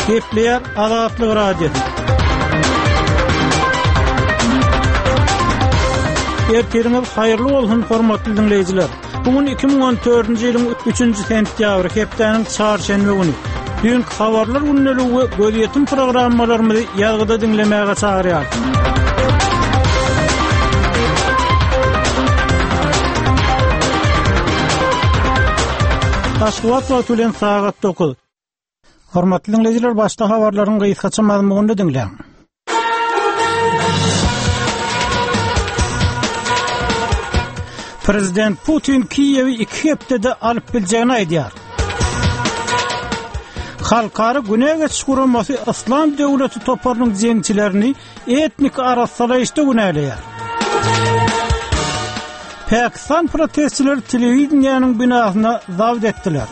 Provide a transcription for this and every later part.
Kepler Azatlyk Radio. Erteriňiz haýyrly bolsun hormatly dinleýijiler. Bugun 2014-nji ýylyň 3-nji sentýabry, hepdeniň çarşembe güni. Dünkü habarlar günneligi göz programmalarymyzy ýalgyda dinlemäge çagyrýar. Taşkıvat wagtynyň saat 9. Hormatly dinleýijiler, başda habarlaryň gysgaça mazmunyny dinleýän. Prezident Putin Kiýewi 2 hepdede alyp biljegini aýdýar. Halkara Güney geçiş guramasy İslam döwleti toparynyň jeňçilerini etnik arassalaşda günäleýär. Pakistan protestçiler telewizionyanyň binasyna zabit etdiler.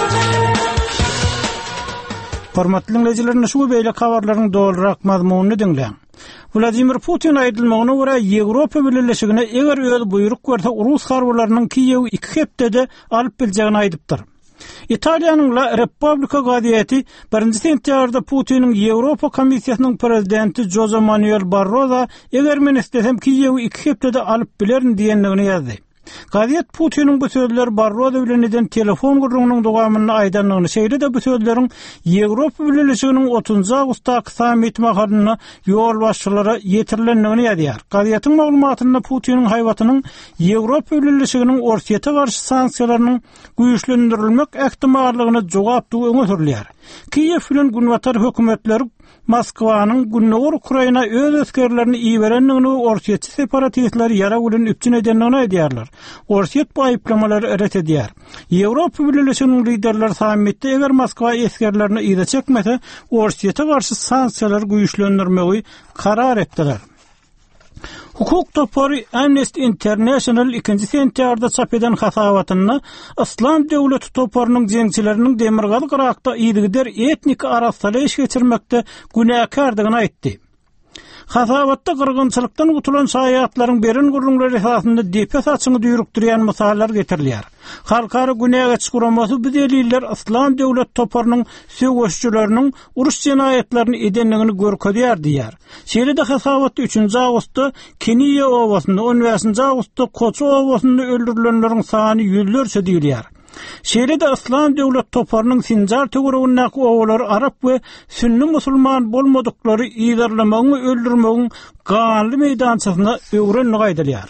Hormatly dinleýijiler, şu beýle habarlaryň dolarak mazmunyny dinleýän. Vladimir Putin aýdylmagyna görä Ýewropa Birleşigine eger öz buyruk berse Rus harbylarynyň Kiýewi 2 hepdede alyp biljegini aýdypdyr. Italiýanyň La Repubblica gazieti 1-nji sentýabrda Putiniň Ýewropa Komissiýasynyň prezidenti Jose Manuel Barroso eger men istesem Kiýewi 2 hepdede alyp bilerin diýendigini ýazdy. Gazet Putiniň bu sözleri Barroso bilen eden telefon gurrungynyň dowamyny aýdanlygyny şeýle-de bu sözleriň Ýewropa Birleşiginiň 30 awgustdaky sammit mahalyna ýol başçylara ýetirilendigini ýazýar. Gazetyň maglumatyna Putiniň haýwatynyň Ýewropa Birleşiginiň Orsiýete garşy sanksiýalarynyň güýçlendirilmek ähtimallygyna jogapdy öňe sürilýär. Kiýew bilen günwatar hökümetleri Moskwanyň Günnäwr Ukraina öz öskerlerini iýerendigini Orsiýetçi separatistler ýara bilen üpçün edenligini aýdýarlar. Orsiýet bu aýplamalary ret edýär. Ýewropa Birleşiginiň liderler sammitde eger Moskwa eskerlerini ýa çekmese, Orsiýete garşy sanksiýalar güýçlendirmegi karar etdiler. Hukuk topary Amnesty International 2-nji sentýarda çap eden hasabatyna İslam döwleti toparynyň jeňçileriniň Demirgaly Irakda ýygyder etnik arassalyş geçirmekde günäkardygyny aýtdy. Hasabatda gyrgynçylykdan gutulan şaýatlaryň berin gurrunlary esasynda depes açyny düýrükdirýän misallar getirilýär. Halkara Güney geçiş guramasy bu deliller İslam döwlet toparynyň söwüşçüleriniň uruş jenaýetlerini edenligini görkezýär diýär. Şeýle-de hasabatda 3-nji awgustda Keniýa owasynda, 10-nji awgustda Koçu owasynda öldürilenleriň sany ýüzlerçe diýilýär. Şeýle-de İslam döwlet toparynyň Sinjar töweregindäki owalary Arap we Sünni musulman bolmadyklary ýerlemagyň we öldürmegiň ganly meýdançysyna öwrenlik aýdylýar.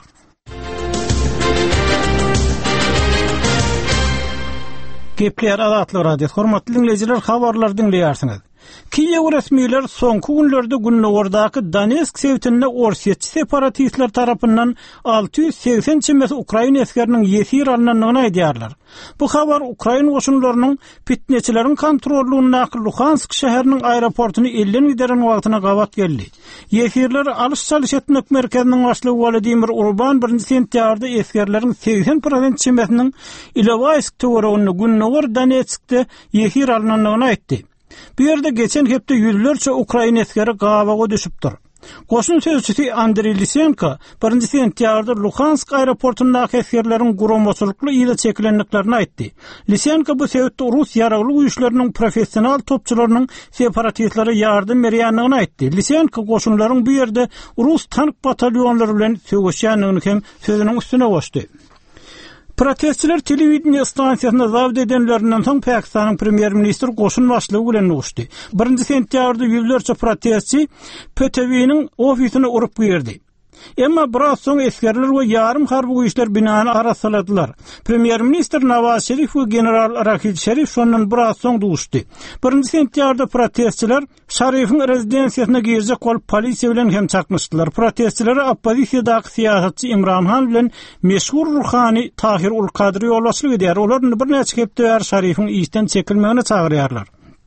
Kepler Azatlyk Radio. Hormatly dinleýijiler, habarlar dinleýärsiňiz. Kiýew resmiýetler soňky günlerde Günnäwrdaky Donetsk şeýletinde Orsiýetçi separatistler tarapyndan 680 çimesi Ukraina eskeriniň ýesir alnanyny aýdýarlar. Bu habar Ukraina goşunlarynyň fitneçileriň kontrolündaky Luhansk şäheriniň aeroportuny elden gideren wagtyna gawat geldi. Ýesirler alys çalyş etmek merkeziniň başlygy Vladimir Urban 1-nji sentýarda eskerleriň 80% çimesiniň Ilovaysk töwereginde Günnäwr Donetskde ýesir alnanyny aýtdy. Bu ýerde geçen hepde ýüzlerçe Ukraina eskeri gawaga düşüpdir. Goşun sözçüsi Andrey Lisenko 1-nji sentýarda Luhansk aeroportundaky eskerleriň guramaçylykly ýyla çekilendiklerini aýtdy. Lisenko bu sebäpde Rus ýaragly güýçleriniň professional topçularynyň separatistlere ýardym berýändigini aýtdy. Lisenko goşunlaryň bu ýerde Rus tank batalyonlary bilen söwüşýändigini hem sözüniň üstüne goşdy. Protestçiler telewizyon stansiýasyna zabit edenlerinden soň Pakistanyň premier ministri goşun başlygy bilen uçdy. 1-nji sentýarda ýüzlerçe protestçi PTV'niň ofisine urup girdi. Emma biraz soň eskerler we ýarym harby güýçler binany arasladylar. Premier ministr Nawaz Şerif we general Rahil Şerif şondan biraz soň duşdy. 1-nji sentýarda protestçiler Şerifiň rezidensiýasyna girjek bolup polisiýa bilen hem çakmışdylar. Protestçilere oppozisiýadaky siýasatçy Imran Han bilen meşhur ruhany Tahir ul Kadri ýolbaşçylyk edýär. Olaryň bir näçe hepde Şerifiň işden çekilmegine çagyrýarlar.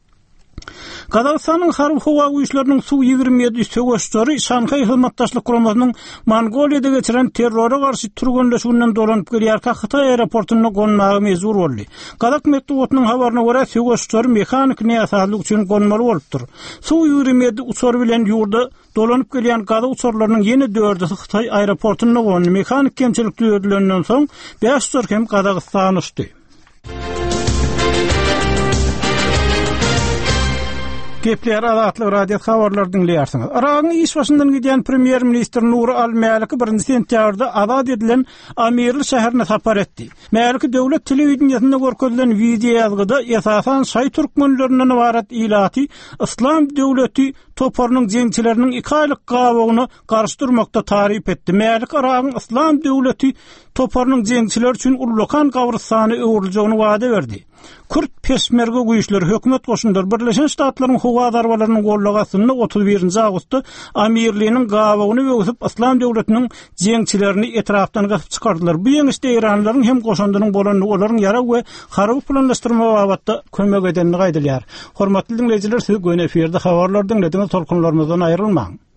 Kazakstanyň harby howa güýçleriniň Su-27 söwüşçüleri Şanhay hyzmatdaşlyk guramasynyň Mongoliýada geçiren terrora garşy turgunlaşygynyň dolanyp gelýär Xitay aeroportuny gonmagy mezur boldy. Kazak medeniýetiniň habaryna görä söwüşçüler mekanik näsalyk üçin gonmaly bolupdyr. Su-27 uçary bilen ýurda dolanyp gelýän gaza uçarlarynyň ýeni 4-i Xitay aeroportuny gondy. Mekanik kemçilik düýdülenden soň 5 uçar hem Kazakstana uçdy. Gepler Azatlyk radio habarlar dinleýärsiňiz. Iranyň iş başyndan giden Premier Minister Nur al-Maliki 1 sentýarda azad edilen Amirli şäherine tapar etdi. Maliki döwlet telewizionyasynda görkezlen video ýazgyda esasan şaý türkmenlerinden ibaret ilaty İslam döwleti toparynyň jeňçileriniň 2 aýlyk gawagyny garşdyrmakda taryp etdi. Maliki Iranyň İslam döwleti toparynyň jeňçiler üçin Ullukan gawrystany öwrüljeğini wada berdi. Kürt peşmerge güýçleri hökümet goşunlary Birleşen Ştatlaryň howa darwalarynyň gollagasyny 31-nji awgustda amirliginiň gawagyny böwüsip İslam döwletiniň jeňçilerini etrafdan gasyp çykardylar. Bu ýeňişde Iranlaryň hem goşunlaryň bolan olaryň ýara we haraby planlaşdyrma babatda kömek edenini gaýdylýar. Hormatly dinleýijiler, siz göň eferde habarlar dinlediňiz, tolkunlarymyzdan aýrylmaň.